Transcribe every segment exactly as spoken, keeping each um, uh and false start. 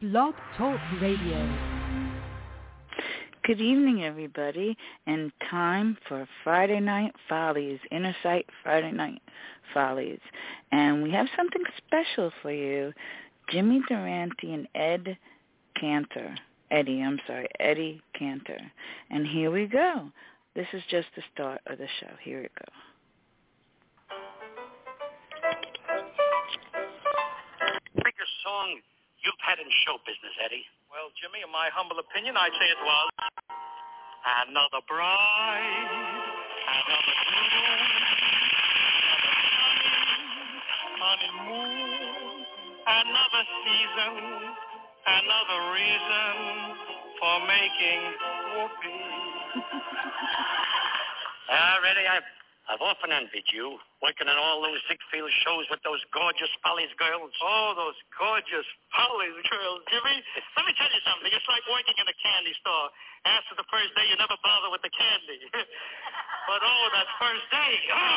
Blog Talk Radio. Good evening, everybody, and time for Friday Night Follies, Inner Sight Friday Night Follies. And we have something special for you, Jimmy Durante and Ed Cantor. Eddie, I'm sorry, Eddie Cantor. And here we go. This is just the start of the show. Here it goes. Biggest song you've had in show business, Eddie? Well, Jimmy, in my humble opinion, I'd say it was Another Bride, Another Moon, Another Honeymoon, Another Season, Another Reason for Making Whoopee. Already, I've, I've often envied you, working on all those Ziegfeld shows with those gorgeous Follies girls. Oh, those gorgeous Follies girls, Jimmy. Let me tell you something. It's like working in a candy store. After the first day, you never bother with the candy. But, oh, that first day.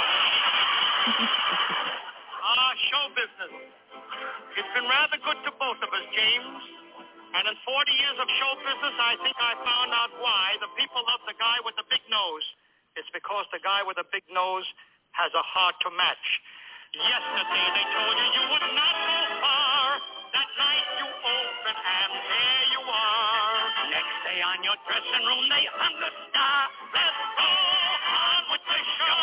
Ah, oh, show business. It's been rather good to both of us, James. And in forty years of show business, I think I found out why the people love the guy with the big nose. It's because the guy with the big nose has a heart to match. Yesterday they told you you would not go far. That night you open and there you are. Next day on your dressing room they hung the star. Let's go on with the show.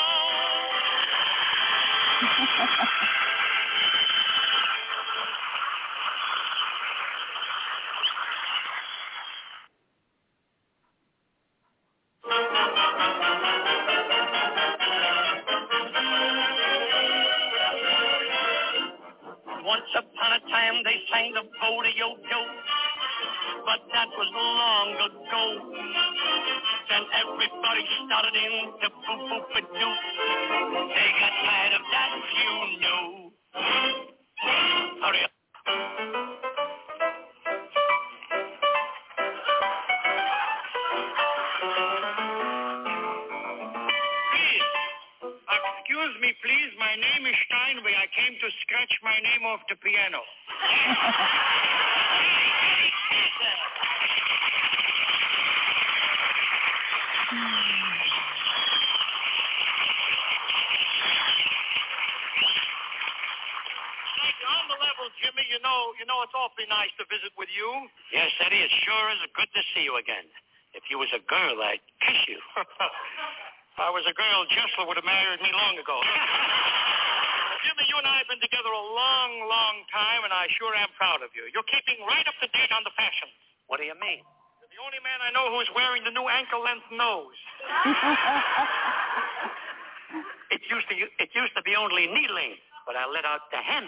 Once upon a time they sang the Bodie-O-Do, but that was long ago. Then everybody started in to boo-boo-ba-doo. They got tired of that, you know. Hurry up. Excuse me, please. My name is Steinway. I came to scratch my name off the piano. On the level, Jimmy, you know, you know, it's awfully nice to visit with you. Yes, Eddie, it sure is good to see you again. If you was a girl, I'd kiss you. If I was a girl, Jessler would have married me long ago. Jimmy, you and I have been together a long, long time, and I sure am proud of you. You're keeping right up to date on the fashions. What do you mean? You're the only man I know who's wearing the new ankle-length nose. it used to it used to be only knee-length, but I let out the hem.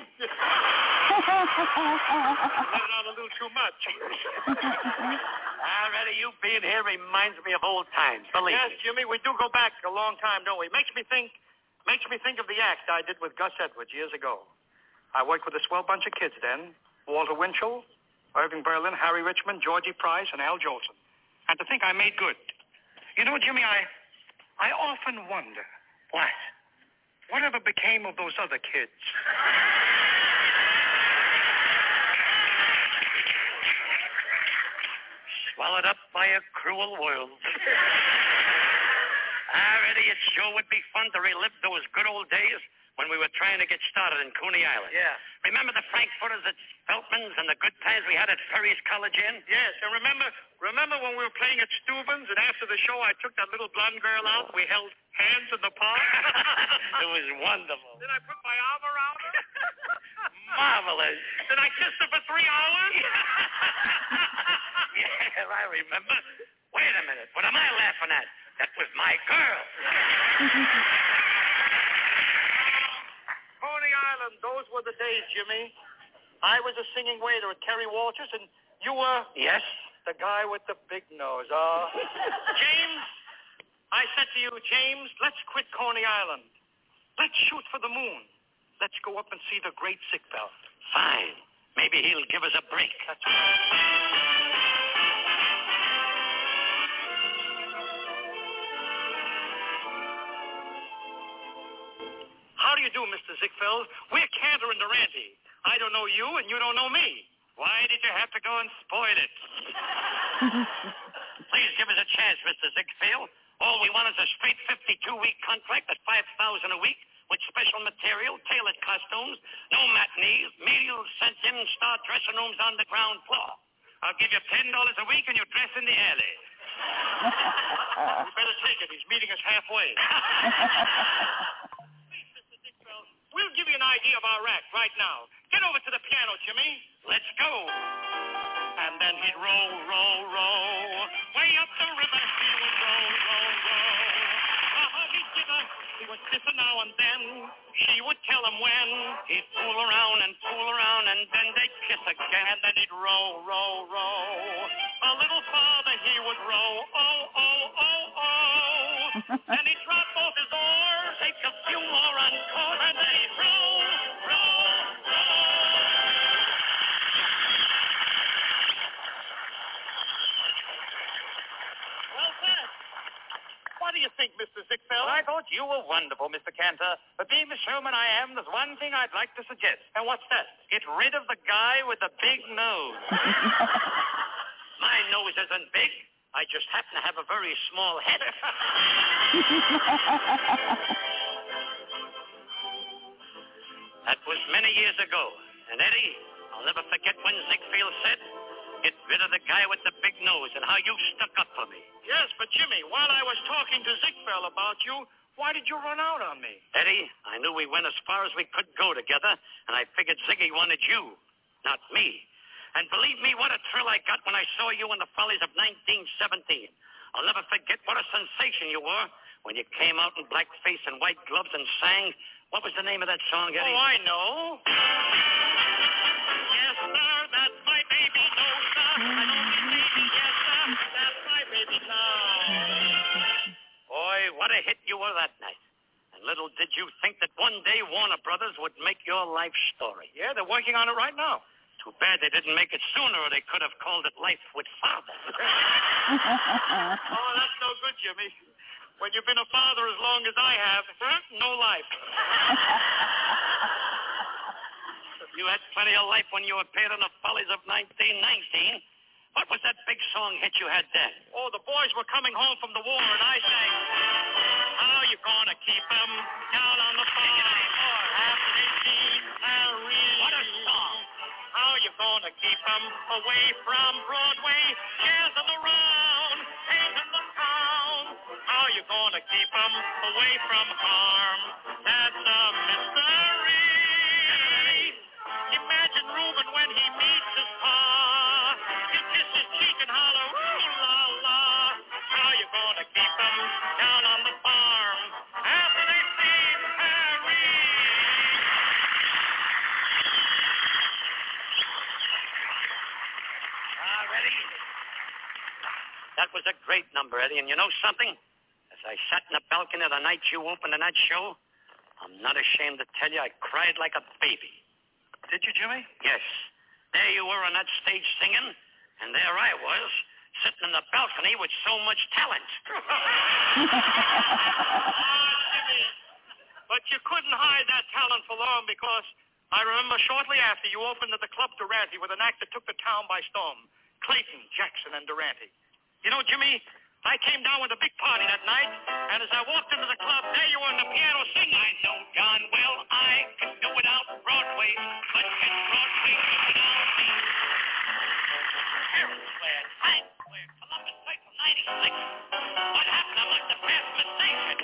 I let it out a little too much. Already, you being here reminds me of old times, believe yes, me. Yes, Jimmy, we do go back a long time, don't we? Makes me think, makes me think of the act I did with Gus Edwards years ago. I worked with a swell bunch of kids then. Walter Winchell, Irving Berlin, Harry Richmond, Georgie Price, and Al Jolson. And to think I made good. You know, Jimmy, I, I often wonder, what? Whatever became of those other kids? Swallowed up by a cruel world. Already, it sure would be fun to relive those good old days when we were trying to get started in Coney Island. Yeah. Remember the Frankfurters at Feltman's and the good times we had at Ferry's College Inn? Yes, and remember remember when we were playing at Steuben's and after the show I took that little blonde girl out? We held hands in the park. It was wonderful. Did I put my arm around her? Marvelous. Did I kiss her for three hours? Yeah, I remember. Wait a minute. What am I laughing at? That was my girl. Coney Island, those were the days, Jimmy. I was a singing waiter at Kerry Walters, and you were... Yes? The guy with the big nose. Uh, James, I said to you, James, let's quit Coney Island. Let's shoot for the moon. Let's go up and see the great Ziegfeld. Fine. Maybe he'll give us a break. That's right. How do you do, Mister Ziegfeld? We're Cantor and Durante. I don't know you, and you don't know me. Why did you have to go and spoil it? Please give us a chance, Mister Ziegfeld. All we want is a straight fifty-two week contract at five thousand dollars a week with special material, tailored costumes, no matinees, meals sent in, star dressing rooms on the ground floor. I'll give you ten dollars a week and you dress in the alley. You better take it. He's meeting us halfway. Please, Mister Ziegfeld, we'll give you an idea of our act right now. Get over to the piano, Jimmy. Let's go. And then he'd roll, roll, roll. Way up the river he would roll, roll, roll. Uh-huh, he'd give her, he would kiss her now and then. She would tell him when. He'd fool around and fool around and then they'd kiss again. And then he'd roll, roll, roll. A little farther he would roll. Oh, oh, oh, oh. Then he'd drop both his oars, take a few more encores, and then he'd roll, roll, roll. Well said. What do you think, Mister Ziegfeld? Well, I thought you were wonderful, Mister Cantor. But being the showman I am, there's one thing I'd like to suggest. And what's that? Get rid of the guy with the big nose. My nose isn't big. I just happen to have a very small head. That was many years ago. And Eddie, I'll never forget when Ziegfeld said, get rid of the guy with the big nose and how you stuck up for me. Yes, but Jimmy, while I was talking to Ziegfeld about you, why did you run out on me? Eddie, I knew we went as far as we could go together, and I figured Ziggy wanted you, not me. And believe me, what a thrill I got when I saw you in the Follies of nineteen seventeen. I'll never forget what a sensation you were when you came out in blackface and white gloves and sang. What was the name of that song, Eddie? Oh, I know. Yes, sir, that's my baby. No, sir, I don't mean baby. Yes, sir, that's my baby now. Boy, what a hit you were that night. And little did you think that one day Warner Brothers would make your life story. Yeah, they're working on it right now. Too bad they didn't make it sooner, or they could have called it Life with Father. Oh, that's no good, Jimmy. When you've been a father as long as I have, huh? No life. You had plenty of life when you appeared in the Follies of nineteen nineteen. What was that big song hit you had then? Oh, the boys were coming home from the war, and I sang, how you gonna keep them down on the farm? After they see Harry. What a song. How you gonna keep them away from Broadway, jazzing around, painting the town? How you gonna keep them away from harm? That's a mystery. Imagine Reuben when he meets his pa. He kisses his cheek and holler, ooh la la. How you gonna keep them down on the farm after they've seen Harry? Ah, ready? That was a great number, Eddie. And you know something? As I sat in the balcony the night you opened in that show, I'm not ashamed to tell you I cried like a baby. Did you, Jimmy? Yes. There you were on that stage singing, and there I was, sitting in the balcony with so much talent. Ah, Jimmy. But you couldn't hide that talent for long because I remember shortly after you opened at the Club Durante with an act that took the town by storm. Clayton, Jackson, and Durante. You know, Jimmy, I came down with a big party that night, and as I walked into the club, there you were on the piano singing. I know darn well I can do without Broadway, but can Broadway do without me? Herald Square, Times Square, Columbus Place from ninety-six. What happened? I must have passed my station.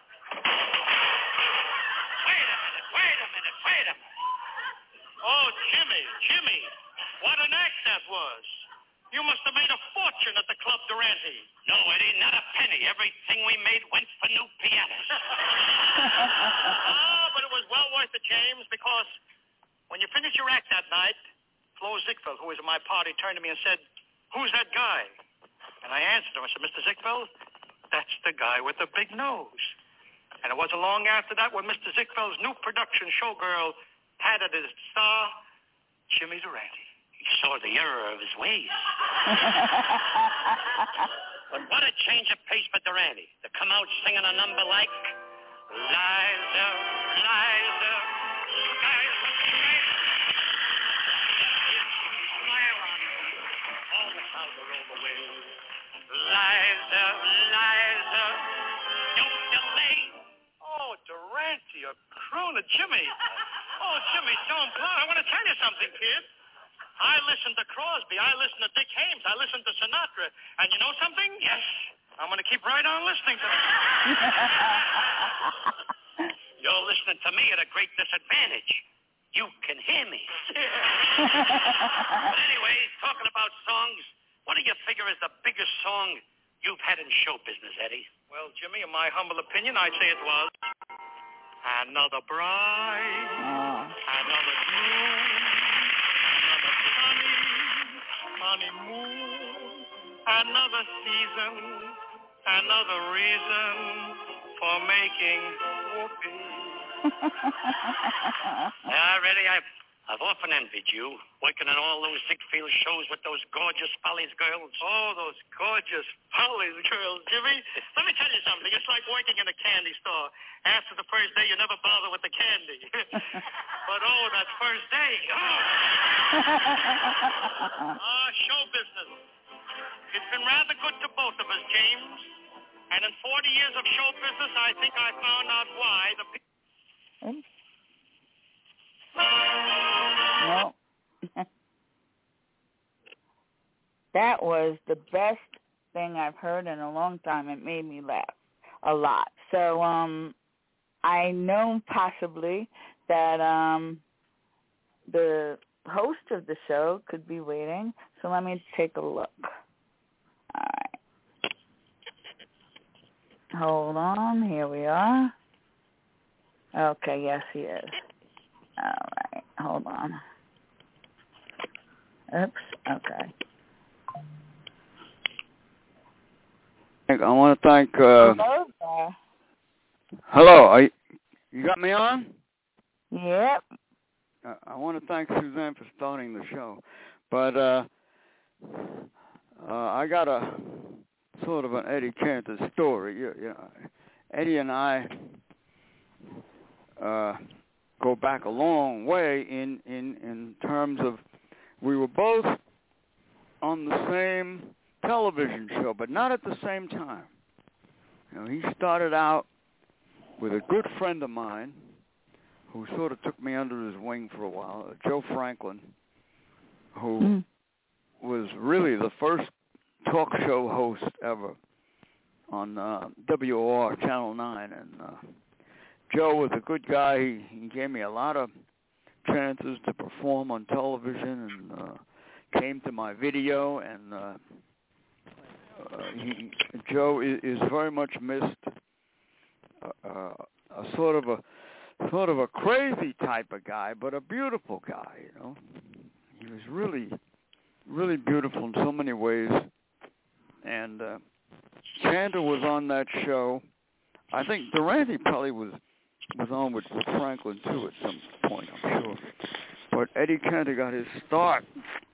Wait a minute, wait a minute, wait a minute. Oh, Jimmy, Jimmy, what an act that was. You must have made a fortune at the Club Durante. No, Eddie, not a penny. Everything we made went for new pianos. Ah, but it was well worth it, James, because when you finished your act that night, Flo Ziegfeld, who was at my party, turned to me and said, who's that guy? And I answered him. I said, Mister Ziegfeld, that's the guy with the big nose. And it wasn't long after that when Mister Ziegfeld's new production, Showgirl, had as its star Jimmy Durante. He saw the error of his ways. But what a change of pace for Durante to come out singing a number like Liza, Liza, skies look bright. It's louder all the way. Liza, Liza, don't delay. Oh, Durante, a crooner. Jimmy. Oh, Jimmy, don't blow. I want to tell you something, kid. I listen to Crosby. I listen to Dick Haymes. I listen to Sinatra. And you know something? Yes. I'm going to keep right on listening to them. You're listening to me at a great disadvantage. You can hear me. But anyway, talking about songs, what do you figure is the biggest song you've had in show business, Eddie? Well, Jimmy, in my humble opinion, I'd say it was Another Bride, Oh. Another Moon, Another Sunny, Sunny Moon, Another Season, Another Reason for Making Whoopee. Yeah, really, I've, I've often envied you, working on all those Ziegfeld shows with those gorgeous Follies girls. Oh, those gorgeous Follies girls, Jimmy. Let me tell you something. It's like working in a candy store. After the first day, you never bother with the candy. But, oh, that first day. Oh, ah, show business. It's been rather good to both of us, James. And in forty years of show business, I think I found out why the people... No. That was the best thing I've heard in a long time. It made me laugh a lot. So um, I know possibly that um, the host of the show could be waiting. So let me take a look. All right. Hold on. Here we are. Okay, yes, he is. All right. Hold on. Oops. Okay. I want to thank... Uh, Hello there. hello. Are you, you got me on? Yep. Uh, I want to thank Suzanne for starting the show. But uh, uh, I got a sort of an Eddie Cantor story. You, you know, Eddie and I uh, go back a long way in, in, in terms of we were both on the same television show, but not at the same time. You know, he started out with a good friend of mine who sort of took me under his wing for a while, Joe Franklin, who mm. was really the first talk show host ever on uh, W O R Channel nine. And uh, Joe was a good guy. He, he gave me a lot of chances to perform on television and uh, came to my video. And uh, uh, he, Joe is, is very much missed. Uh, uh, a sort of a sort of a crazy type of guy, but a beautiful guy. You know, he was really, really beautiful in so many ways. And uh, Cantor was on that show. I think Durante probably was was on with, with Franklin too at some point, I'm sure. But Eddie Cantor got his start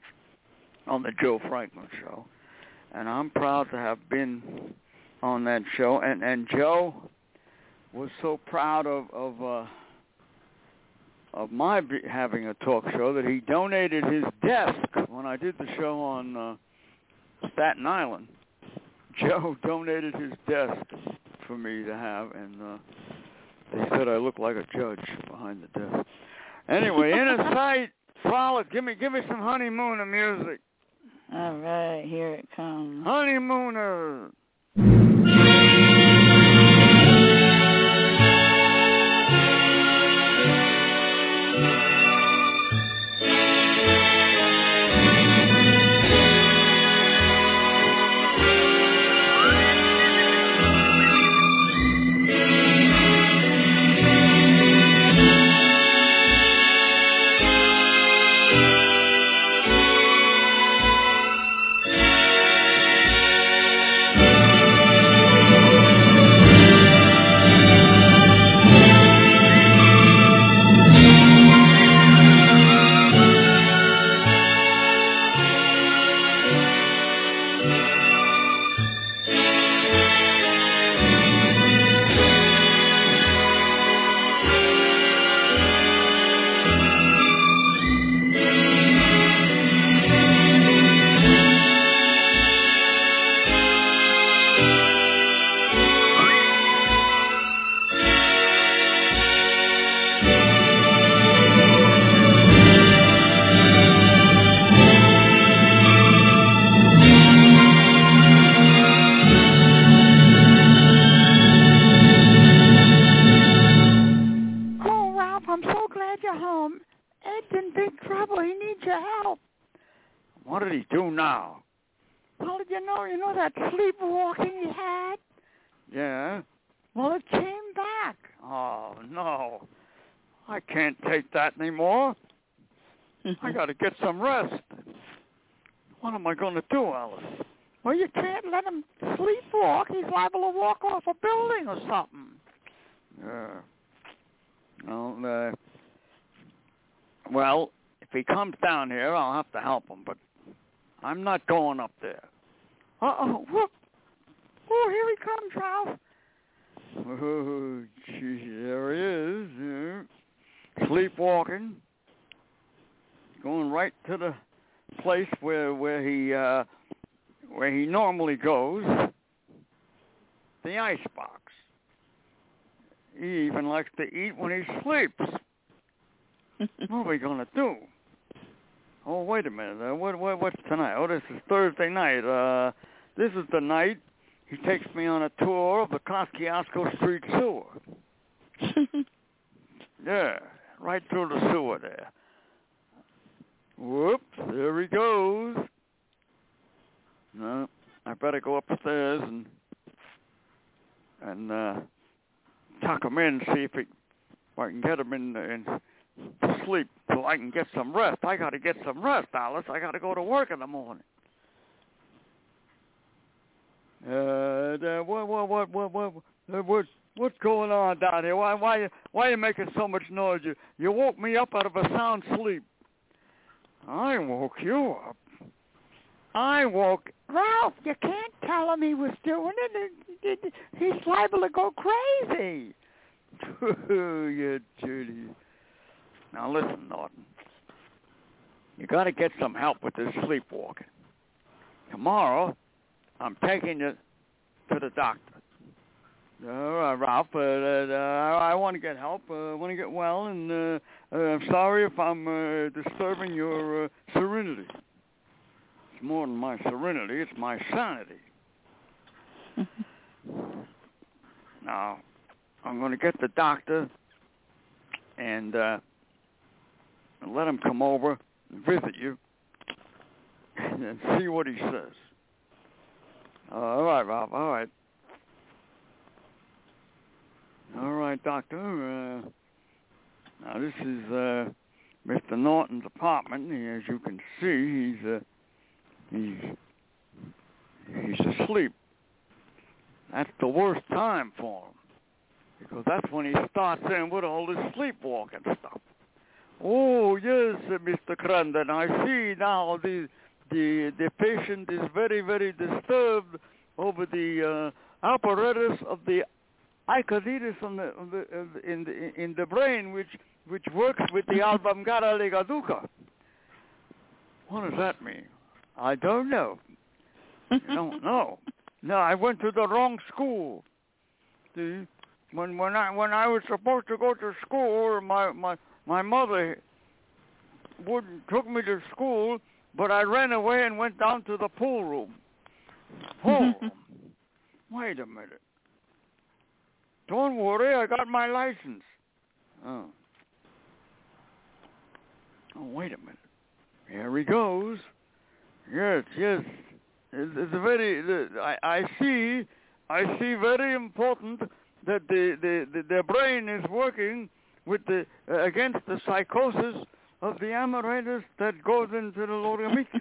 on the Joe Franklin show, and I'm proud to have been on that show. And and Joe was so proud of of uh, of my be having a talk show that he donated his desk when I did the show on uh, Staten Island. Joe donated his desk for me to have, and uh, they said I look like a judge behind the desk. Anyway, in a sight, frolic. Give me, give me some Honeymooner music. All right, here it comes. Honeymooner. Thank you. What did he do now? Well, you know, you know that sleepwalking he had? Yeah? Well, it came back. Oh, no. I can't take that anymore. I got to get some rest. What am I going to do, Alice? Well, you can't let him sleepwalk. He's liable to walk off a building or something. Yeah. Well, uh, well, if he comes down here, I'll have to help him, but I'm not going up there. Uh-oh. Look. Oh, here he comes, Ralph. Oh, gee, there he is. Yeah. Sleepwalking. Going right to the place where where he uh, where he normally goes. The icebox. He even likes to eat when he sleeps. What are we gonna do? Oh, wait a minute. Uh, what, what what's tonight? Oh, this is Thursday night. Uh, this is the night he takes me on a tour of the Kosciuszko Street sewer. Yeah, right through the sewer there. Whoops, there he goes. No, I better go upstairs and and uh, tuck him in, see if, he, if I can get him in, in to sleep so I can get some rest. I got to get some rest, Alice. I got to go to work in the morning. Uh, what, what, what, what, what, what, what's going on down here? Why, why, why are you making so much noise? You, you woke me up out of a sound sleep. I woke you up. I woke. Ralph, you can't tell him he was doing it. He's liable to go crazy. You Judy. Now listen, Norton. You got to get some help with this sleepwalking. Tomorrow, I'm taking you to the doctor. All right, Ralph. Uh, uh, I want to get help. Uh, I want to get well, and uh, uh, I'm sorry if I'm uh, disturbing your uh, serenity. It's more than my serenity; it's my sanity. Now, I'm going to get the doctor and uh, let him come over and visit you and see what he says. Uh, all right, Ralph. All right. All right, Doctor. Uh, now, this is uh, Mister Norton's apartment. He, as you can see, he's uh, he's he's asleep. That's the worst time for him, because that's when he starts in with all this sleepwalking stuff. Oh, yes, uh, Mister Crandon, I see now the the the patient is very, very disturbed over the uh, apparatus of the icoditis on the, on the, uh, in the in the brain, which which works with the Albamgara Legaduca. What does that mean? I don't know. I don't know. No, I went to the wrong school. See, when when I when I was supposed to go to school, my my my mother wouldn't took me to school, but I ran away and went down to the pool room. Pool room. Wait a minute. Don't worry, I got my license. Oh. Oh, wait a minute. Here he goes. Yes, yes. It's, it's very. The, I, I see. I see. Very important that the the, the, the brain is working with the uh, against the psychosis of the apparatus that goes into the loremicus.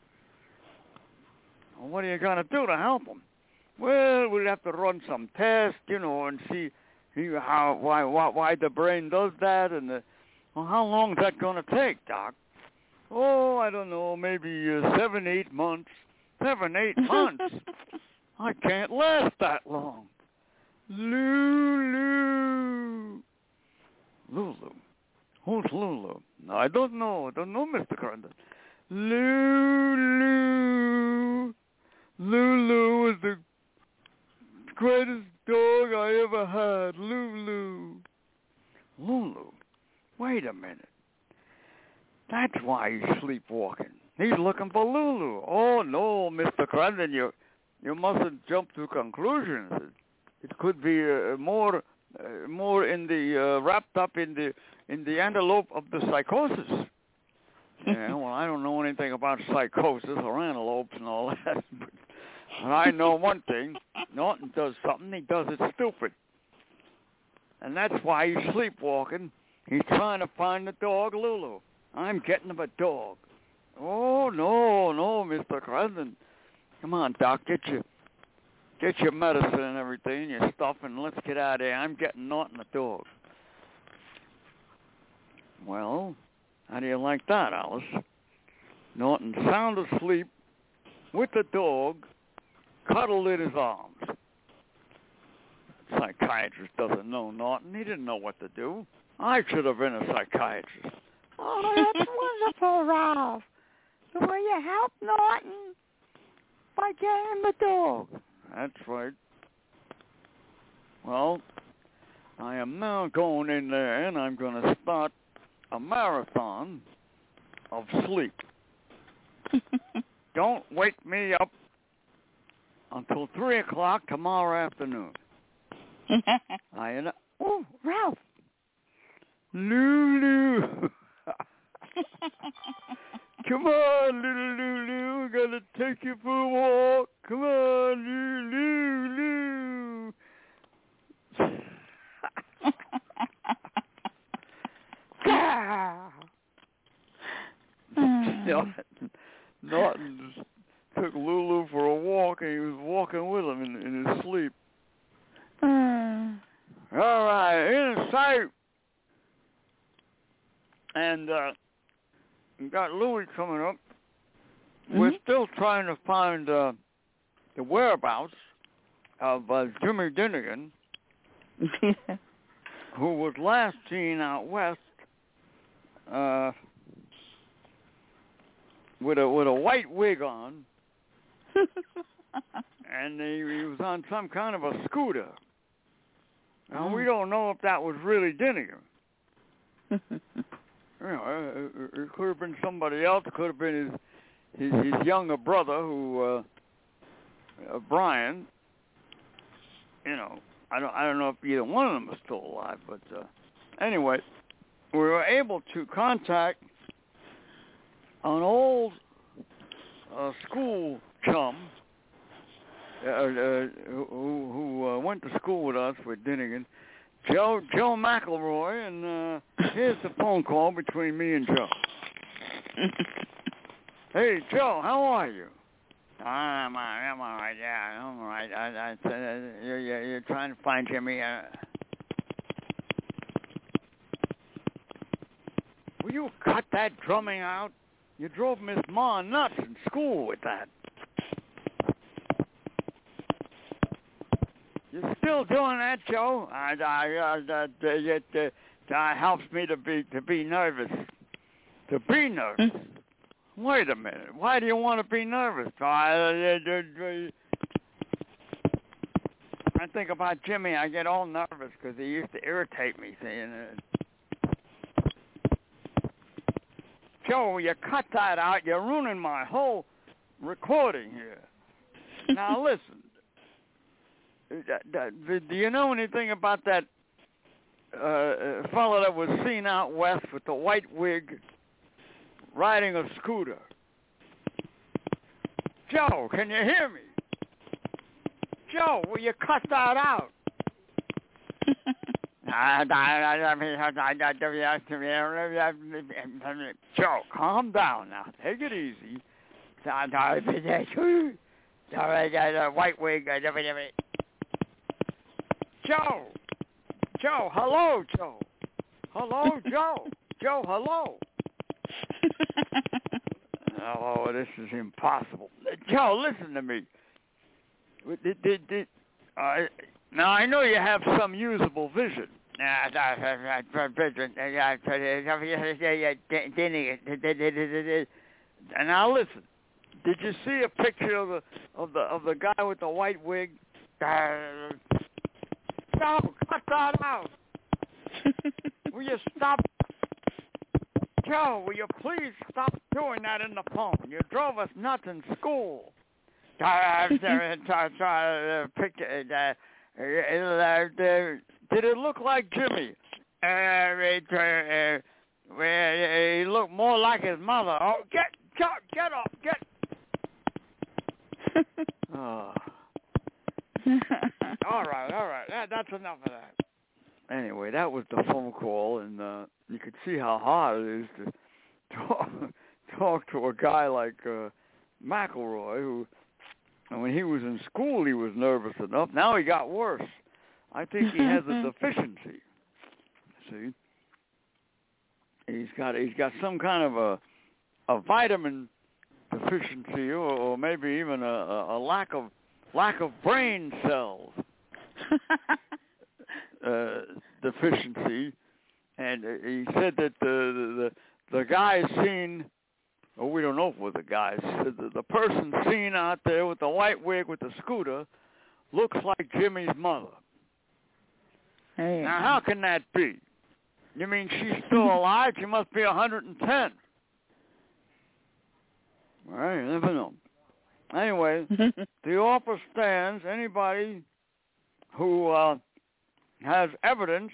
Well, what are you gonna do to help him? Well, we'll have to run some tests, you know, and see, see how why, why why the brain does that, and the, well, how long is that going to take, Doc? Oh, I don't know, maybe uh, seven, eight months. Seven, eight months? I can't last that long. Lulu. Lulu. Who's Lulu? No, I don't know. I don't know, Mister Crandon. Lulu. Lulu is the greatest dog I ever had, Lulu. Lulu? Wait a minute. That's why he's sleepwalking. He's looking for Lulu. Oh, no, Mister Crandon, you you mustn't jump to conclusions. It, it could be uh, more uh, more in the uh, wrapped up in the in the envelope of the psychosis. Yeah, well, I don't know anything about psychosis or antelopes and all that, but, but I know one thing. Norton does something, he does it stupid. And that's why he's sleepwalking. He's trying to find the dog, Lulu. I'm getting him a dog. Oh, no, no, Mister Crescent. Come on, Doc, get your, get your medicine and everything, your stuff, and let's get out of here. I'm getting Norton a dog. Well, how do you like that, Alice? Norton sound asleep with the dog, cuddled in his arms. Psychiatrist doesn't know Norton. He didn't know what to do. I should have been a psychiatrist. Oh, that's wonderful, Ralph. So will you help Norton by getting the dog? That's right. Well, I am now going in there, and I'm going to start a marathon of sleep. Don't wake me up until three o'clock tomorrow afternoon. I and Oh, Ralph. Lulu. Come on, little Lulu. We're going to take you for a walk. Come on, Lulu. Norton, Norton just took Lulu for a walk, and he was walking with him in, in his sleep. Mm. All right, in sight. And uh, we got Louis coming up. Mm-hmm. We're still trying to find uh, the whereabouts of uh, Jimmy Dinnigan, who was last seen out west uh, with a with a white wig on, and he, he was on some kind of a scooter. Now, oh. we don't know if that was really Dinnigan. You know, it, it could have been somebody else. It could have been his his, his younger brother, who uh, uh, Brian. You know, I don't I don't know if either one of them is still alive, but uh, anyway, we were able to contact an old uh, school chum uh, uh, who, who uh, went to school with us with Dinnigan. Joe Joe McElroy, and uh, here's the phone call between me and Joe. Hey, Joe, how are you? I'm all right, I'm all right, yeah, I'm all right. I, I, uh, you're, you're, you're trying to find Jimmy. Uh... Will you cut that drumming out? You drove Miss Ma nuts in school with that. You're still doing that, Joe? I, I, uh, that, uh, it, uh, that helps me to be to be nervous. To be nervous. Wait a minute. Why do you want to be nervous? I, uh, uh, I think about Jimmy. I get all nervous because he used to irritate me. Saying, uh, Joe, you cut that out. You're ruining my whole recording here. Now listen. Do you know anything about that uh, fellow that was seen out west with the white wig riding a scooter? Joe, can you hear me? Joe, will you cut that out? Joe, calm down now. Take it easy. White wig. Joe! Joe, hello, Joe! Hello, Joe! Joe, hello! Oh, this is impossible. Joe, listen to me. Did, did, did, uh, now, I know you have some usable vision. And now listen. Did you see a picture of the of the of the guy with the white wig? No, cut that out. Will you stop? Joe, will you please stop doing that in the phone? You drove us nuts in school. Did it look like Jimmy? well, he looked more like his mother. Oh, get, get, get up, get. Oh. all right, all right. That, that's enough of that. Anyway, that was the phone call, and uh, you could see how hard it is to talk, talk to a guy like uh, McElroy, who, when he was in school, he was nervous enough. Now he got worse. I think he has a deficiency. See, he's got he's got some kind of a a vitamin deficiency, or, or maybe even a, a, a lack of lack of brain cells uh, deficiency. And he said that the the the guy seen, oh, we don't know if it was the guy, the, the person seen out there with the white wig with the scooter looks like Jimmy's mother. Hey. Now, how can that be? You mean she's still alive? She must be one hundred ten. Well, you never know. Anyway, the offer stands. Anybody who uh, has evidence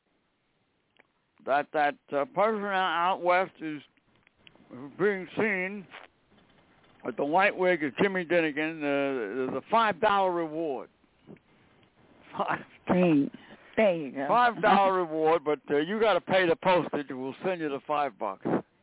that that uh, person out west is being seen with the white wig of Jimmy Dinnigan, uh, there's a five dollar reward. Five. Hey. There you go. Five dollar reward, but uh, you got to pay the postage. We'll send you the five bucks.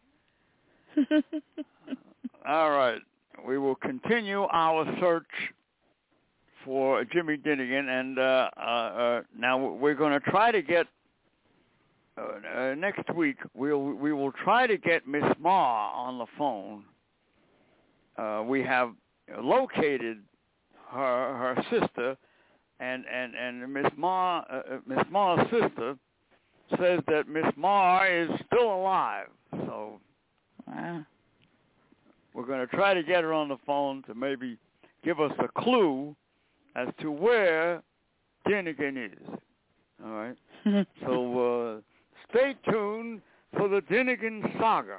All right, we will continue our search for Jimmy Dinnigan, and uh, uh, uh, now we're going to try to get uh, uh, next week. We'll we will try to get Miss Ma on the phone. Uh, we have located her her sister. And and and Miss Ma, uh, Miss Ma's sister, says that Miss Ma is still alive. So wow. We're going to try to get her on the phone to maybe give us a clue as to where Dinnigan is. All right. So uh, stay tuned for the Dinnigan saga.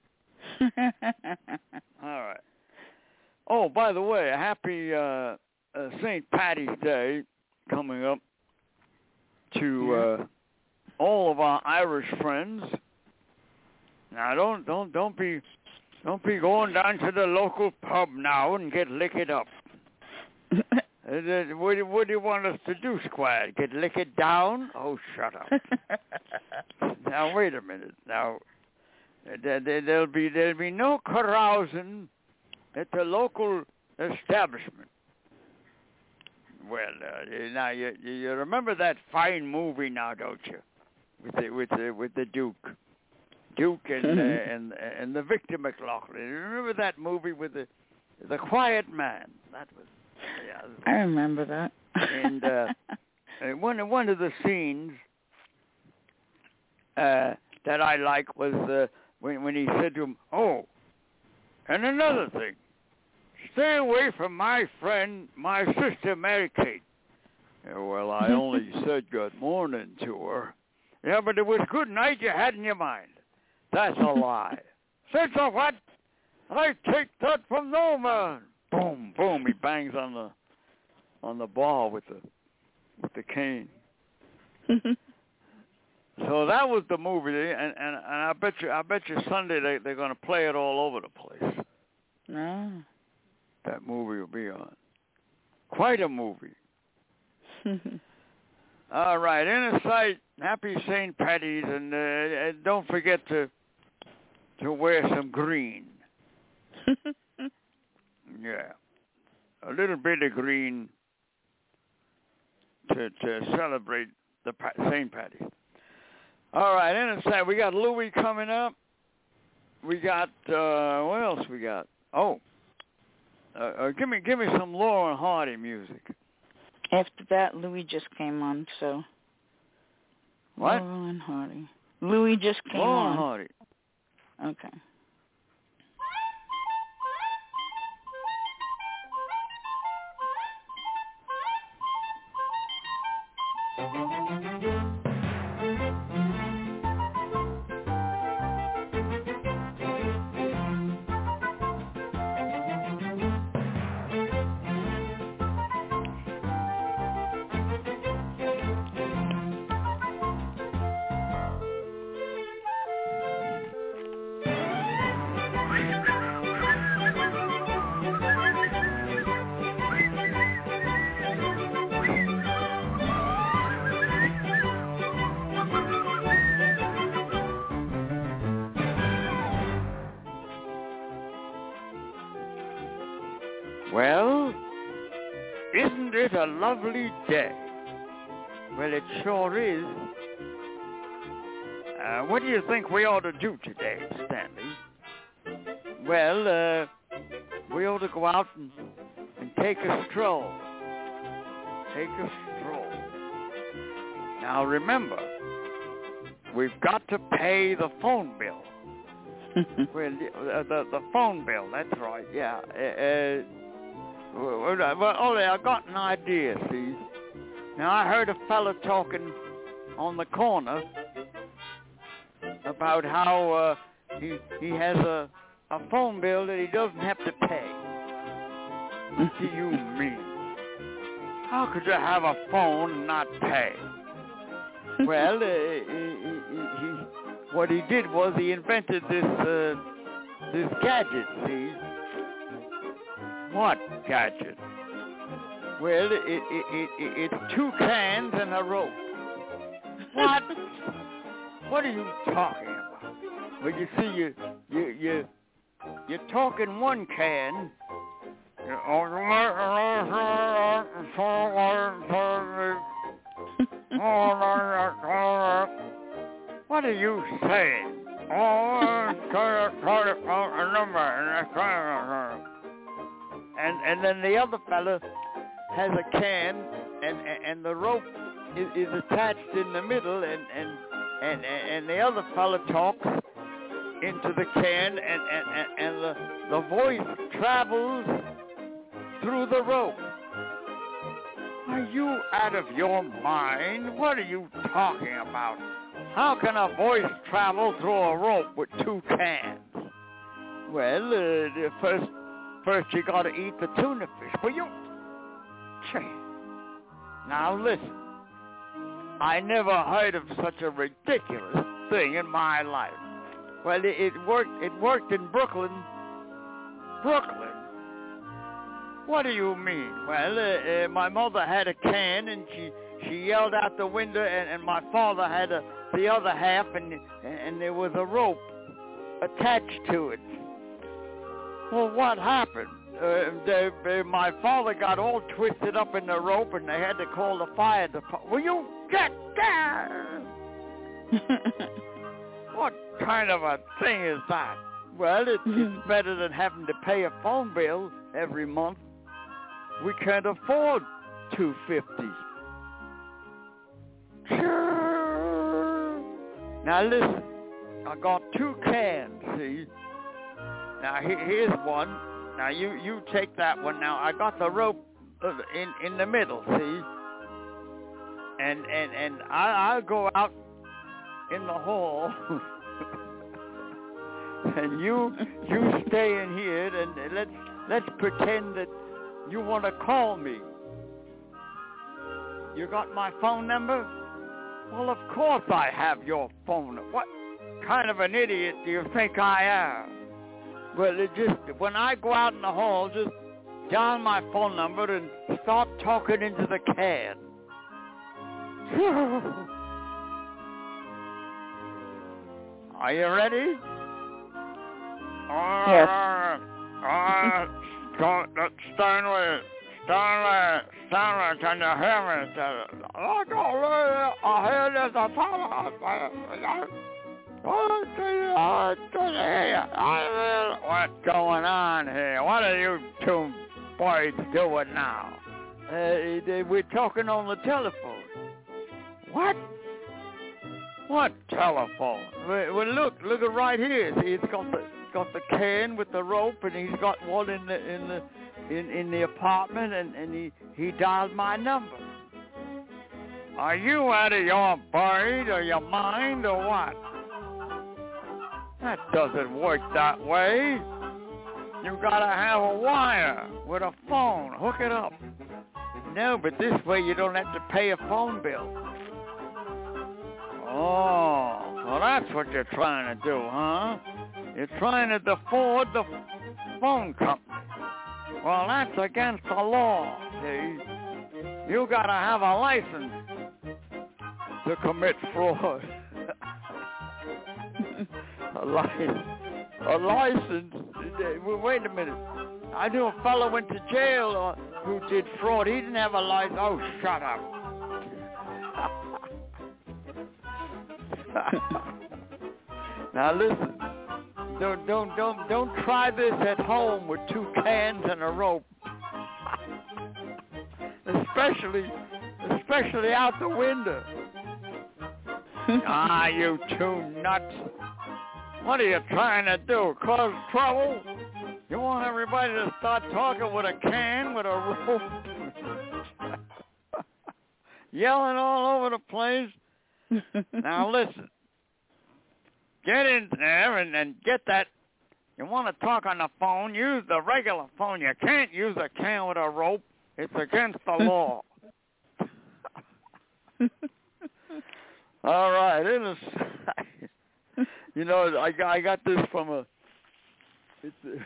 All right. Oh, by the way, a happy. Uh, Uh, Saint Patty's Day coming up to uh, all of our Irish friends. Now don't don't don't be don't be going down to the local pub now and get licked up. uh, what, what do you want us to do, Squire? Get licked down? Oh, shut up. Now wait a minute. Now there, there, there'll be there'll be no carousing at the local establishment. Well, uh, now you, you remember that fine movie now, don't you? With the with the with the Duke, Duke and uh, and and the Victor McLaughlin. You remember that movie with the the Quiet Man? That was. Yeah. I remember that. And uh, one one of the scenes uh, that I like was uh, when when he said to him, "Oh, and another thing. Stay away from my friend, my sister, Mary Kate." Yeah, well, I only said good morning to her. Yeah, but it was good night you had in your mind. That's a lie. Said so what? I take that from no man. Boom, boom. He bangs on the on the ball with the with the cane. So that was the movie, and and, and I bet you I bet you Sunday they they're going to play it all over the place. No. That movie will be on. Quite a movie. All right, inner sight. Happy Saint Patty's, and uh, don't forget to to wear some green. Yeah, a little bit of green to to celebrate the Saint Patty's. All right, inner sight. We got Louis coming up. We got uh, what else we got? Oh. Uh, uh, give me, give me some Laurel and Hardy music. After that, Louis just came on, so. What? Laurel and Hardy. Louis just came Laurel on. and Hardy. Okay. Well, isn't it a lovely day? Well, it sure is. Uh, what do you think we ought to do today, Stanley? Well, uh, we ought to go out and, and take a stroll. Take a stroll. Now remember, we've got to pay the phone bill. well, the, the the phone bill, that's right, yeah. Uh, well, well, Ollie, I got an idea, see. Now, I heard a fella talking on the corner about how uh, he he has a, a phone bill that he doesn't have to pay. What do you mean? How could you have a phone and not pay? Well, uh, he, he, he, what he did was he invented this uh, this gadget, see? What gadget? Well, it, it, it, it, it's two cans and a rope. What? What are you talking about? Well, you see, you, you, you, you're talking one can. What are you saying? And and then the other fella has a can, and and the rope is, is attached in the middle, and and, and and the other fella talks into the can, and and, and, and the the voice travels through the rope. Are you out of your mind? What are you talking about? How can a voice travel through a rope with two cans? Well, uh, first, first you got to eat the tuna fish. Well, you... Now listen. I never heard of such a ridiculous thing in my life. Well, it, it worked. It worked in Brooklyn. Brooklyn. What do you mean? Well, uh, uh, my mother had a can, and she she yelled out the window, and, and my father had a, the other half, and and there was a rope attached to it. Well, what happened? Uh, they, they, my father got all twisted up in the rope, and they had to call the fire department. Will you get down? What kind of a thing is that? Well, it, it's better than having to pay a phone bill every month. We can't afford two fifty. Now listen, I got two cans, see? Now he, here's one. Now you, you take that one. Now I got the rope in, in the middle, see? And and, and I, I'll go out in the hall. And you you stay in here, and let's let's pretend that you want to call me. You got my phone number? Well, of course I have your phone number. What kind of an idiot do you think I am? Well, it just when I go out in the hall, just dial my phone number and start talking into the can. Are you ready? Yes. Uh, uh, Stanley, Stanley, Stanley, can you hear me? I don't really, I hear there's a fellow out there. What's going on here? What are you two boys doing now? Uh, we're talking on the telephone. What? What telephone? Well, look, look at right here. See, it's got the got the can with the rope, and he's got one in the in the in, in the apartment, and, and he, he dialed my number. Are you out of your brain or your mind or what? That doesn't work that way. You gotta have a wire with a phone. Hook it up. No, but this way you don't have to pay a phone bill. Oh, well that's what you're trying to do, huh? You're trying to defraud the phone company. Well, that's against the law, see? You gotta have a license to commit fraud. a license. A license? Wait a minute. I knew a fellow went to jail uh, who did fraud. He didn't have a license. Oh, shut up. Now listen. Don't don't don't don't try this at home with two cans and a rope. especially especially out the window. Ah, you two nuts. What are you trying to do? Cause trouble? You want everybody to start talking with a can, with a rope? Yelling all over the place? Now listen. Get in there and, and get that. You want to talk on the phone, use the regular phone. You can't use a can with a rope. It's against the law. All right. It is, you know, I, I got this from a, it's a,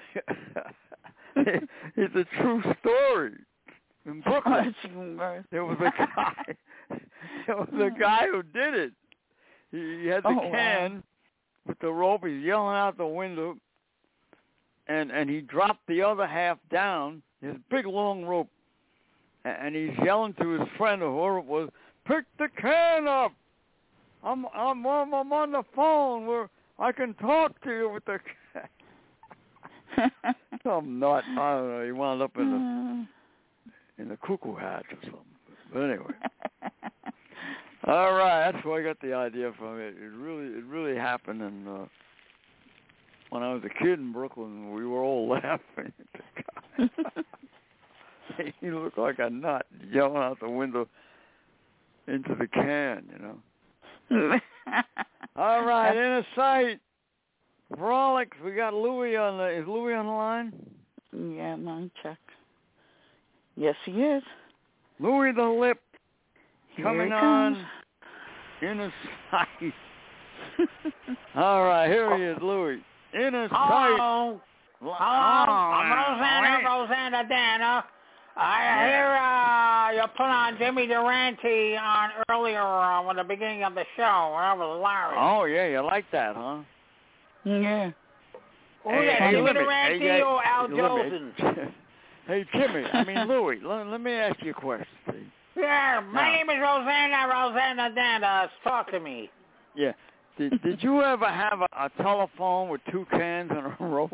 it's a true story. In Brooklyn, there was a guy, there was a guy who did it. He, he had the oh, can wow. with the rope. He's yelling out the window, and and he dropped the other half down, his big long rope, and he's yelling to his friend or whoever it was, "Pick the can up! I'm I'm I'm on the phone where I can talk to you with the can." Some nut, I don't know. He wound up in the in the cuckoo hatch or something. But anyway. All right, that's where I got the idea from. It It really, it really happened, and uh, when I was a kid in Brooklyn, we were all laughing at the guy. He looked like a nut, yelling out the window into the can, you know. All right, in a sight, Frolics. We got Louie on the. Is Louie on the line? Yeah, I'm check. Yes, he is. Louie the Lip. Here Coming on in a sight. All right, here he is, Louie. In a sight. Hello. Hello. I'm Rosanna, Rosanna Dana. I yeah. hear uh, you put on Jimmy Durante on earlier uh, at the beginning of the show. That was Larry. Oh, yeah, you like that, huh? Yeah. Who hey, that, hey, Jimmy Limit, Durante hey, or Al hey, Jolson? Hey, Jimmy, I mean, Louie, let, let me ask you a question, please. Yeah, my now, name is Rosanna, Rosanna Dana. Talk to me. Yeah. Did, did you ever have a, a telephone with two cans and a rope?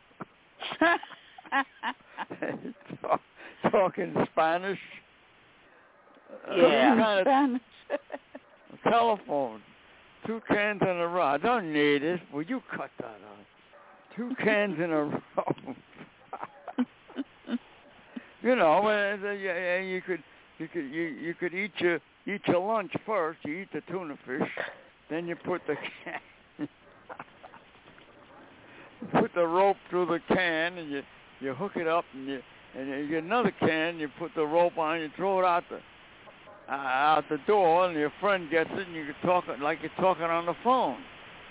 Talk, talking Spanish? Yeah. Uh, kind of Spanish. a telephone. Two cans and a rope. I don't need it. Will you cut that out? Two cans and a rope. You know, uh, you, you could you could you, you could eat your eat your lunch first. You eat the tuna fish, then you put the can, put the rope through the can, and you, you hook it up, and you and you get another can. You put the rope on, you throw it out the uh, out the door, and your friend gets it, and you can talk like you're talking on the phone.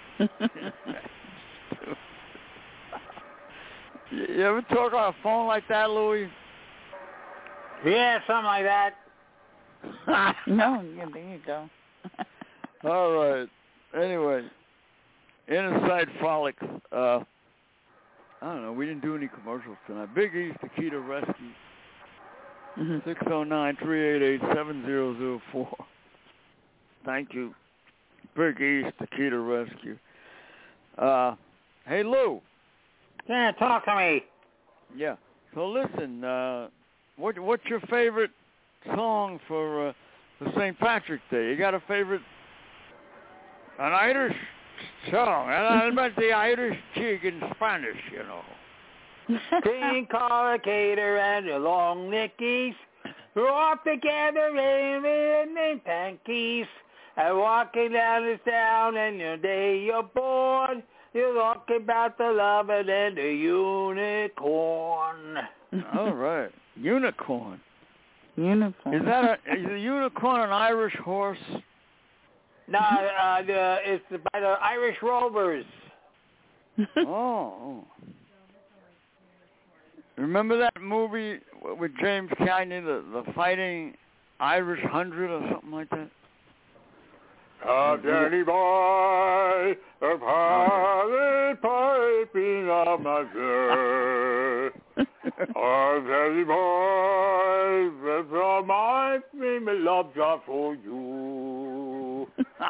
You ever talk on a phone like that, Louie? Yeah, something like that. No, yeah, there you go. All right. Anyway, Inside Frolics. Uh, I don't know. We didn't do any commercials tonight. Big East Tequila Rescue. six oh nine, three eight eight, seven oh oh four. Thank you. Big East Tequila Rescue. Uh, hey, Lou. Yeah, talk to me. Yeah. So listen, uh, what what's your favorite song for uh, for Saint Patrick's Day? You got a favorite? An Irish song? And about the Irish jig in Spanish, you know. King Collocator and the Long Nickies we're off together in the tankies and walking down the town and the day you're born. You're talking about the lovin' and the unicorn. All right. Unicorn. Unicorn. Is that a, is a unicorn an Irish horse? No, uh, the, it's by the Irish Rovers. Oh. Remember that movie with James Cagney, the, the Fighting Irish Hundred or something like that? A Danny boy, a pilot piping a mother. Oh, Daddy boy, that's all my dream and love just for you.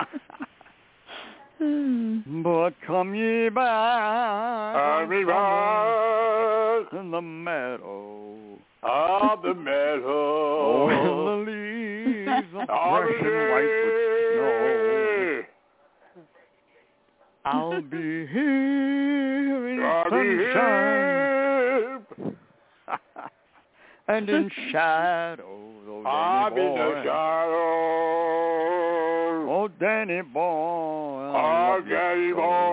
But come ye back, Come ye back in the meadow, of the meadow, when the leaves are fresh and white with snow. I'll be here in I'll sunshine be and in shadow. Oh, I'll be Danny in the boy. shadow. Oh, Danny boy. I Oh, love you Daddy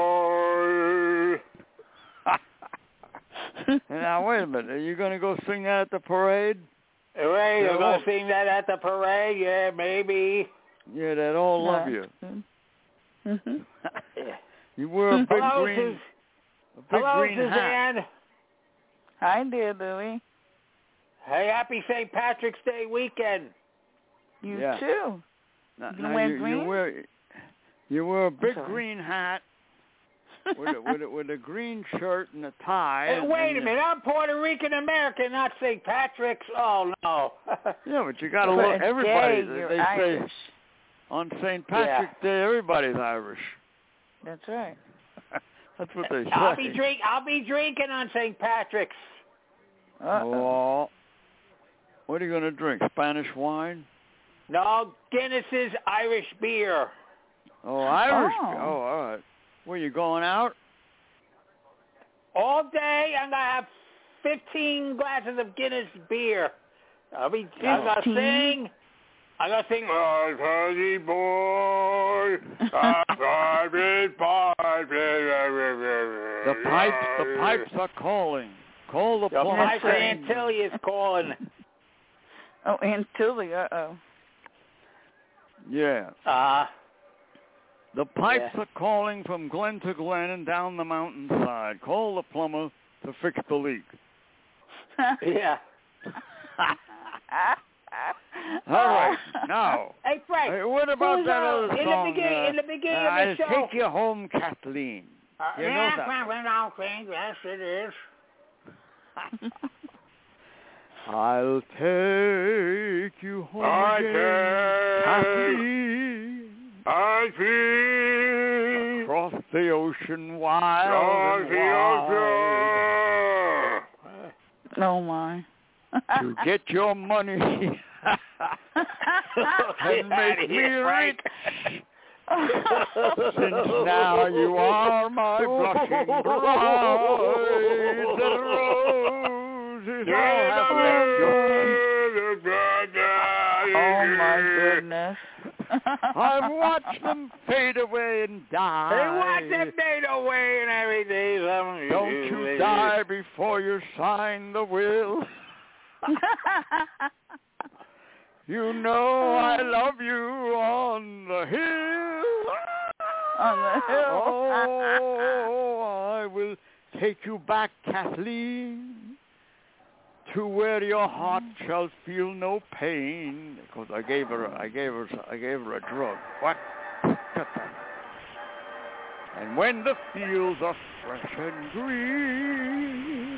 so. boy. Now, wait a minute. Are you going to go sing that at the parade? Wait, you're Yeah, going well- to sing that at the parade? Yeah, maybe. Yeah, that all love you. Mm-hmm. You wear a big Hello, green, Sus- a big Hello, green hat. Suzanne. Hi there, Louie. Hey, happy Saint Patrick's Day weekend. You Yeah. too. Now, You now wear you, you green? wear you wear a big sorry. green hat with a, with a, with a green shirt and a tie. Hey, and- wait and a minute. I'm Puerto Rican American, not Saint Patrick's. Oh, no. Yeah, but you got to For look. a Everybody, day, they you're say Irish. on Saint Patrick's Day, everybody's Irish. That's right. That's what they say. I'll be drink. I'll be drinking on Saint Patrick's. Uh-oh. Oh, what are you going to drink? Spanish wine? No, Guinness's Irish beer. Oh, Irish. Oh. Oh, all right. Where you going out? All day, I'm gonna have fifteen glasses of Guinness beer. I'll be. I'm gonna fifteen? sing. I'm gonna sing. Oh, Daddy boy. I'm private pipe. The pipes. The pipes are calling. Call the The plumber. Piper Antilles is calling. Oh, Antilles, uh-oh. Yeah. Uh, The pipes Yeah. are calling from glen to glen and down the mountainside. Call the plumber to fix the leak. yeah. All right, now. Hey, Frank. Hey, what about who's, that uh, other in the song? beginning- uh, in the beginning of I'll the show? Take You Home, Kathleen. Uh, You know yeah, that Frank, one. Frank, Frank, yes, it is. I'll take you home I again, take- Kathleen, I feel across the ocean wild across and the wide, ocean. Oh, my. to get your money and make me rich. Since now you are my blushing bride, the roses all have left your cheek. Oh, my goodness. I've watched them fade away and die. They watch them fade away and everything. Don't you die before you sign the will. You know I love you on the hill. On the hill. Oh, I will take you back, Kathleen, to where your heart shall feel no pain. Because I gave her, I gave her, I gave her a drug. What? Cut that. And when the fields are fresh and green,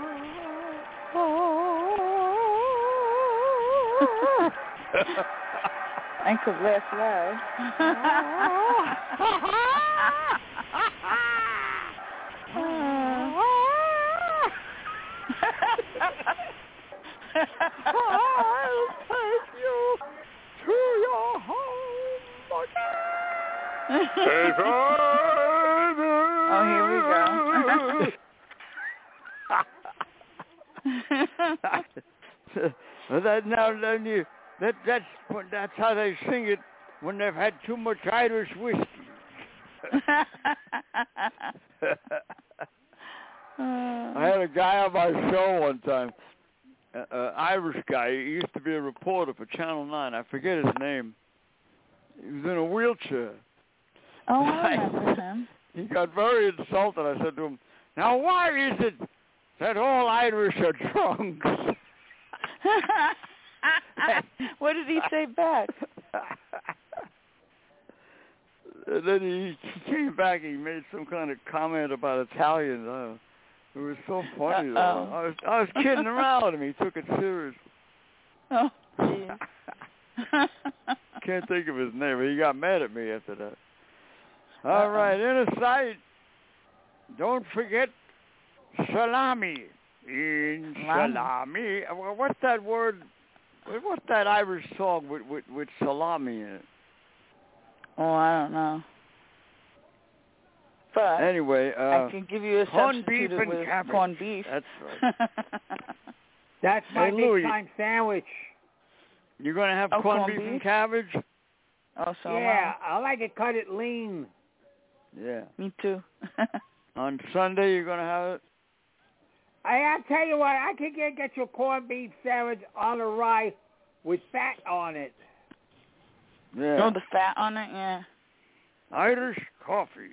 I could laugh loud. I'll take you to your home again. Oh, here we go. that now, then you, that that's that's how they sing it when they've had too much Irish whiskey. I had a guy on my show one time, an uh, Irish guy. He used to be a reporter for Channel nine. I forget his name. He was in a wheelchair. Oh, I remember him. He got very insulted. I said to him, "Now, why is it that all Irish are drunks?" What did he say back? And then he came back. He made some kind of comment about Italians. Uh, It was so funny, Uh-oh. though. I was, I was kidding around with him. He took it serious. Oh, jeez. Can't think of his name, but he got mad at me after that. All Uh-oh. right, inner sight. Don't forget salami. In salami. Well, what's that word? What's that Irish song with, with, with salami in it? Oh, I don't know. But anyway, uh, I can give you a corned substitute beef and with cabbage. corned beef. That's right. That's my Hey, Louis, big time sandwich. You're going to have oh, corned, corned beef, beef and cabbage? Oh, so yeah, I like to cut it lean. Yeah. Me too. On Sunday, you're going to have it? I, I'll tell you what, I can get, get your corned beef sandwich on the rye with fat on it. Yeah. Oh, the fat on it, yeah. Irish coffee.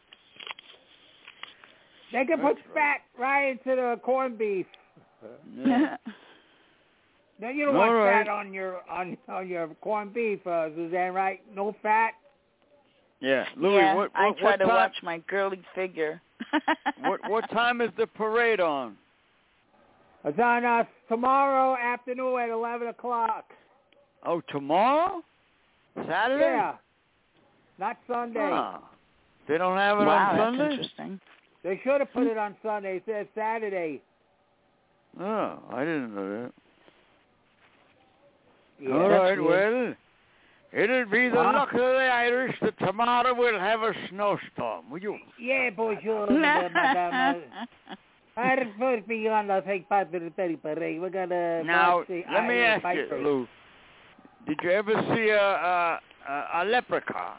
They can That's put fat right into the corned beef. Yeah. No, you don't All want right. fat on your on on your corned beef, uh, Suzanne, right? No fat. Yeah. Louis, yeah, what, what, I try what to time, watch my girly figure. what, what time is the parade on? It's on uh, tomorrow afternoon at eleven o'clock. Oh, tomorrow? Saturday? Yeah. Not Sunday. Ah. They don't have it Wow, on that's Sunday? interesting. They should have put it on Sunday. It says Saturday. Oh, I didn't know that. Yeah, All that's right, weird. well, it'll be the Huh? luck of the Irish that tomorrow we'll have a snowstorm. Will you? Yeah, bonjour, madame. I'm supposed to be on the take part of the Teddy Parade. We're gonna Now, watch the let me Irish ask you, Vipers. Lou, did you ever see a, a, a, a leprechaun?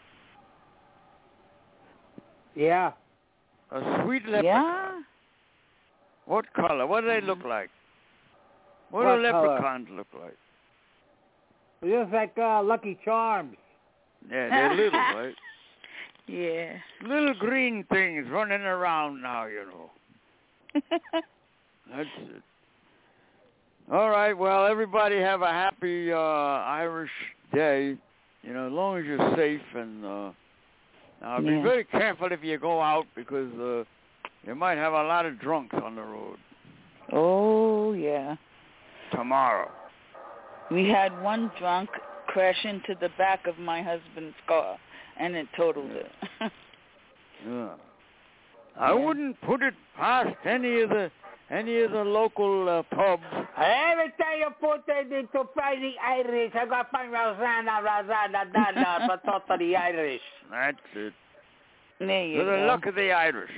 Yeah. A sweet leprechaun? Yeah. What color? What do they look like? What, What do color? leprechauns look like? It looks like uh, Lucky Charms. Yeah, they're little, right? Yeah. Little green things running around now, you know. That's it. All right, well, everybody have a happy uh, Irish day. You know, as long as you're safe and uh, now be Yeah. very careful if you go out because uh, you might have a lot of drunks on the road Oh, yeah. tomorrow. We had one drunk crash into the back of my husband's car, and it totaled it. Yeah. I Yeah. wouldn't put it past any of the any of the local uh, pubs. Every time you put it into Friday Irish, I got to find Rosanna, Rosanna, Dana, but not to the Irish. That's it. There you To the go. luck of the Irish.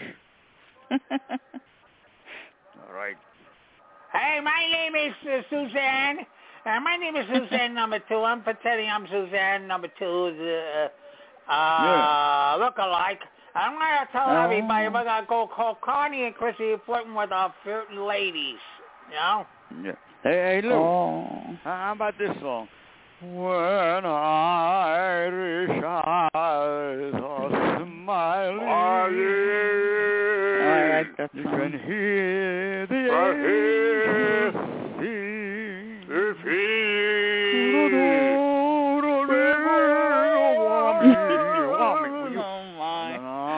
All right. Hey, my name is uh, Suzanne. Uh, my name is Suzanne number two. I'm pretending I'm Suzanne number two's uh, uh, Yeah. look-alike. I'm going to tell Oh. everybody we're going to go call Connie and Chrissy flirting with our flirting ladies. You know? Yeah. Hey, hey, Lou. Oh. How about this song? When Irish eyes are smiling, Oh, I like that you song. can hear the I hear angels the sing. Oh, my.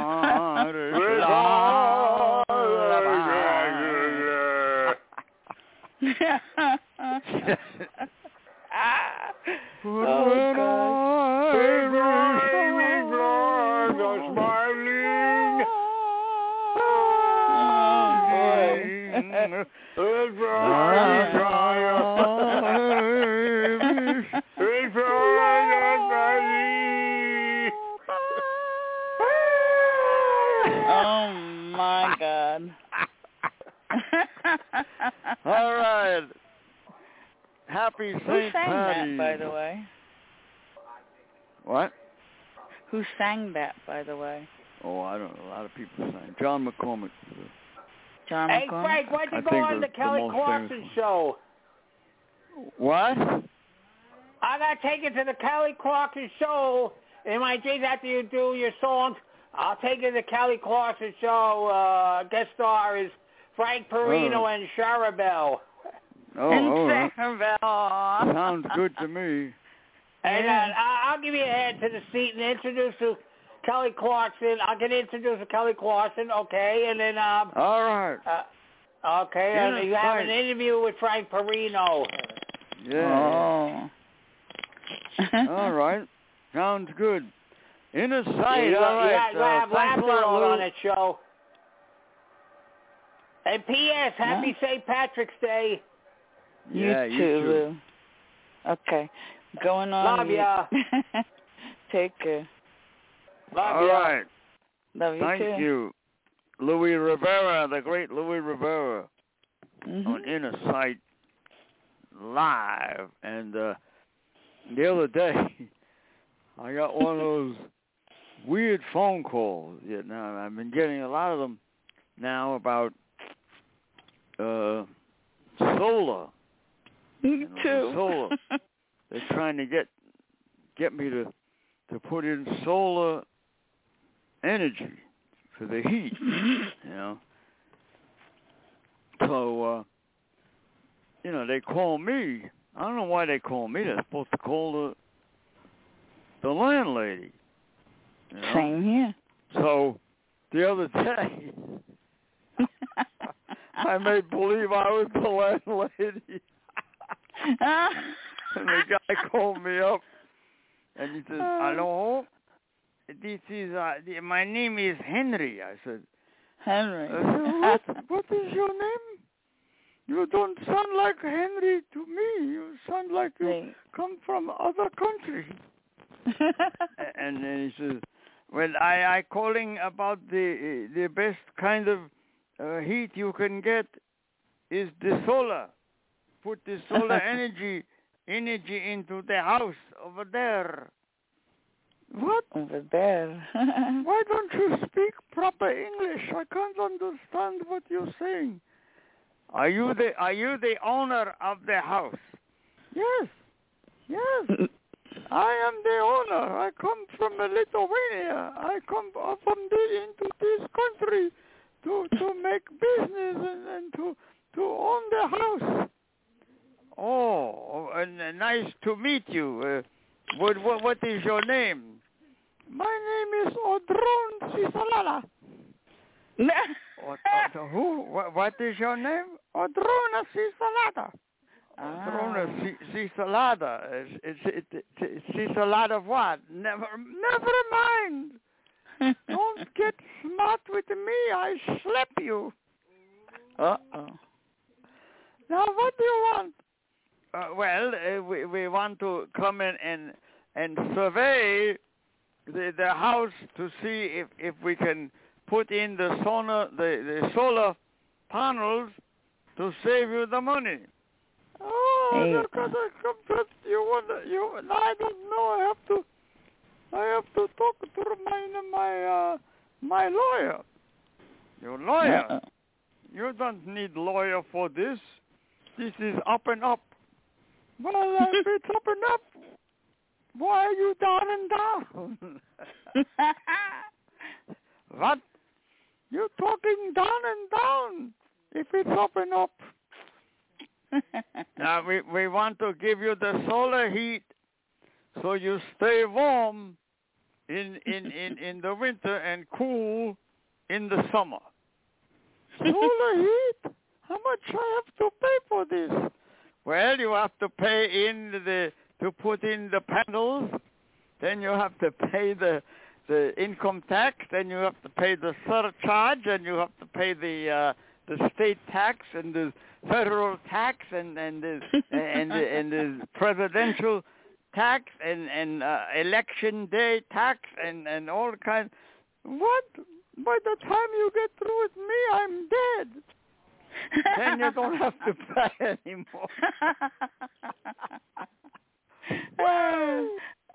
Ah. Oh, God. Oh, my God. All right. Happy Who Saint sang Patty's. that, by the way? What? Who sang that, by the way? Oh, I don't know. A lot of people sang. John McCormick. John Hey, McCormick? Frank, why'd you I go think on the- the Kelly the most Clarkson famous one. show? What? I got taken to the Kelly Clarkson show in my dreams after you do your songs. I'll take you to the Kelly Clarkson show. Uh, guest star is Frank Perino Oh. and Charabelle. Oh, And all right. Sarah. Sounds good to me. And uh, Yeah. I- I'll give you a hand to the seat and introduce you Kelly Clarkson. I can introduce Kelly Clarkson, okay, and then um. All right. Uh, okay, Inner and you have Sight. an interview with Frank Perino. Yeah. Oh. All right. Sounds good. Inner Sight. Yeah, All right. yeah, you uh, have thanks a laughter lot, all Lou. on that show. And P S. Happy Yeah. Saint Patrick's Day. You Yeah, too, you too. Lou. Okay. Going on. Love mute. ya. Take care. Love All ya. right. Love you Thank too. you. Louis Rivera, the great Louis Rivera, Mm-hmm. on Inner Sight Live. And uh, the other day, I got one of those weird phone calls. Yeah, now I've been getting a lot of them now about uh, solar. Me You know, the too. solar. They're trying to get get me to to put in solar energy for the heat. You know. So uh, you know, they call me. I don't know why they call me. They're supposed to call the the landlady. You know? Same here. So the other day, I made believe I was the landlady. And the guy called me up, and he says, "Hello, this is uh, the, my name is Henry." I said, Henry. I said, what, what is your name? You don't sound like Henry to me. You sound like you Right. come from other country." And then he says, "Well, I I calling about the the best kind of uh, heat you can get is the solar. Put the solar energy energy into the house over there." What? Over there. Why don't you speak proper English? I can't understand what you're saying. Are you the Are you the owner of the house? Yes. Yes. I am the owner. I come from Lithuania. I come from the, into this country to to make business and, and to to own the house. Oh, and uh, nice to meet you. Uh, what, what what is your name? My name is Odron Cisalada. What, uh, who? What, what is your name? Odrona Cisalada. Odrona Cisalada. It's it, it, Cisalada what? Never, never mind. Don't get smart with me. I slap you. Uh-oh. Now, what do you want? Uh, well, uh, we we want to come in and and survey the the house to see if if we can put in the solar the, the solar panels to save you the money. Oh, There you you go. gotta come to you want you. I don't know. I have to I have to talk to my my uh, my lawyer. Your lawyer. Uh-oh. You don't need lawyer for this. This is up and up. Well, uh, if it's up and up, why are you down and down? What? You're talking down and down if it's up and up. Now, we, we want to give you the solar heat so you stay warm in, in, in, in the winter and cool in the summer. Solar heat? How much I have to pay for this? Well, you have to pay in the to put in the panels. Then you have to pay the the income tax. Then you have to pay the surcharge, and you have to pay the uh, the state tax and the federal tax and and the and the, and the presidential tax and and uh, election day tax and and all kinds. What? By the time you get through with me, I'm dead. Then you don't have to pay anymore. Well,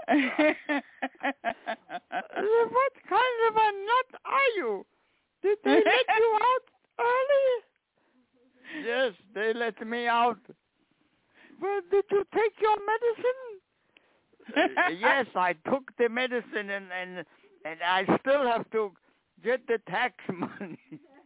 what kind of a nut are you? Did they let you out early? Yes, they let me out. Well, did you take your medicine? uh, yes, I took the medicine, and, and and I still have to get the tax money.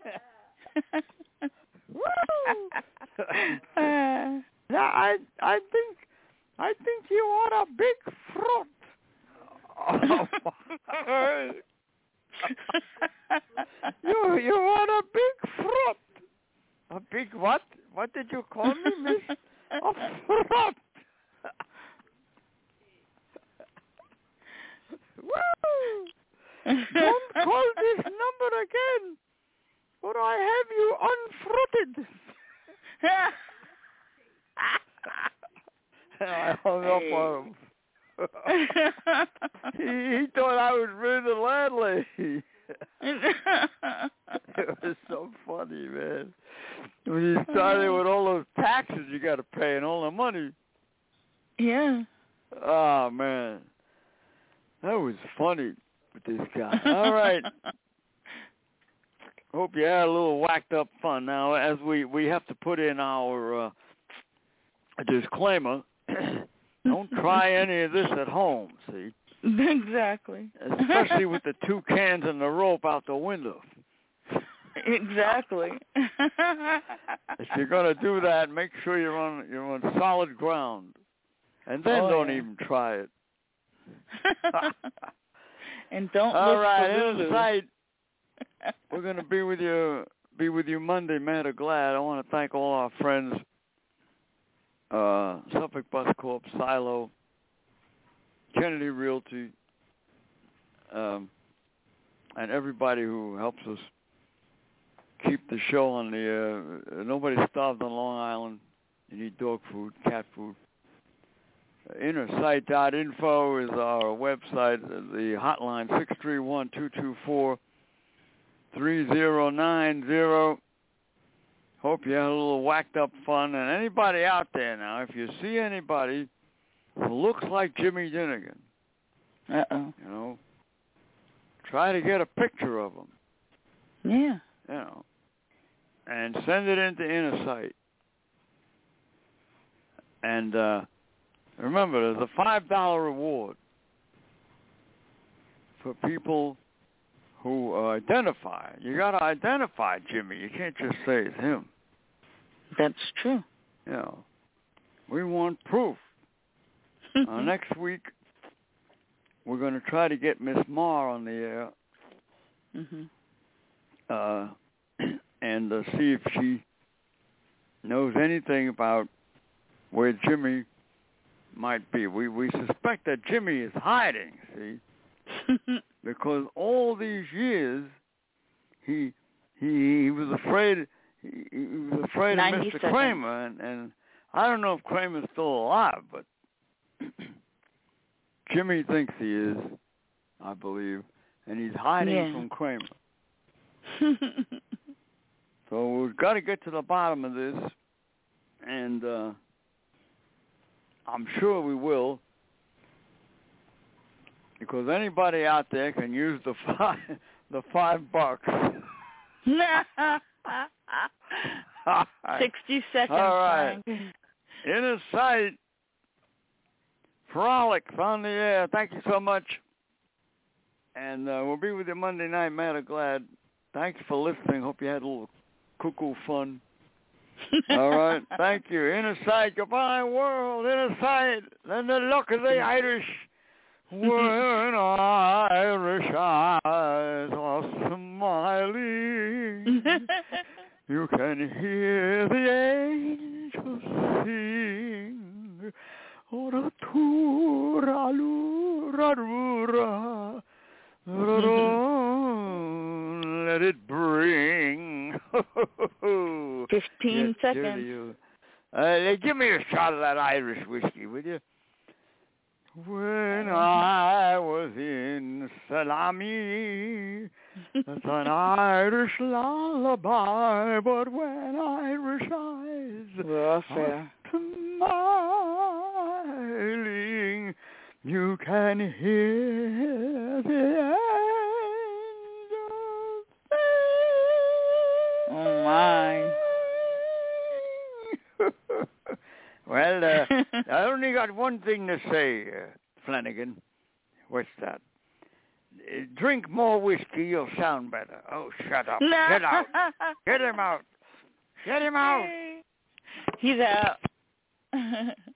uh, yeah, I I think I think you are a big fraud. you you want a big fruit? A big what? What did you call me, miss? A fruit. Woo! Don't call this number again, or I have you unfruited. I hung up on him. he, he thought I was really the landlady. It was so funny, man. When you started with all those taxes you got to pay and all the money. Yeah. Oh, man. That was funny with this guy. All right. Hope you had a little whacked up fun. Now, as we, we have to put in our uh, disclaimer, don't try any of this at home, see? Exactly. Especially with the two cans and the rope out the window. Exactly. If you're going to do that, make sure you're on you're on solid ground. And then oh, don't yeah. even try it. And don't All look right, for Lulu. in sight. We're going to be with you be with you Monday, mad or glad. I want to thank all our friends, uh, Suffolk Bus Corp, Silo, Kennedy Realty, um, and everybody who helps us keep the show on the air. Nobody's starved on Long Island. You need dog food, cat food. inner sight dot info is our website. The hotline, six three one, two two four, three zero nine zero. Hope you had a little whacked up fun. And anybody out there now, if you see anybody who looks like Jimmy Dinnigan, uh-oh, you know, try to get a picture of him. Yeah. You know, and send it into Inner Sight. And uh, remember, there's a five dollar reward for people who uh, identify. You got to identify Jimmy. You can't just say it's him. That's true. You know, we want proof. uh, next week, we're going to try to get Miss Marr on the air. Mm-hmm. Uh, and uh, see if she knows anything about where Jimmy might be. We we suspect that Jimmy is hiding, see, because all these years he he, he was afraid he, he was afraid of Mister Kramer, and, and I don't know if Kramer's still alive, but Jimmy thinks he is, I believe, and he's hiding yeah. from Kramer. So we've got to get to the bottom of this, and uh, I'm sure we will, because anybody out there can use the five, the five bucks. Sixty seconds. All right. Frank. Inner Sight, Frolics on the air. Thank you so much, and uh, we'll be with you Monday night, mad or glad. Thank you for listening. Hope you had a little cuckoo fun. All right. Thank you. Inner Sight. Goodbye, world. Inner Sight. Then the look of the Irish. When Irish eyes are smiling, you can hear the angels sing. Ora-tura-lura-rura. Let it bring. Fifteen yes, seconds. Uh, give me a shot of that Irish whiskey, will you? When I was in Salami, that's an Irish lullaby, but when Irish eyes are smiling, you can hear the angels sing. Oh, my. Well, uh, I only got one thing to say, uh, Flanagan. What's that? Uh, drink more whiskey, you'll sound better. Oh, shut up. No. Get out. Get him out. Get him out. He's out.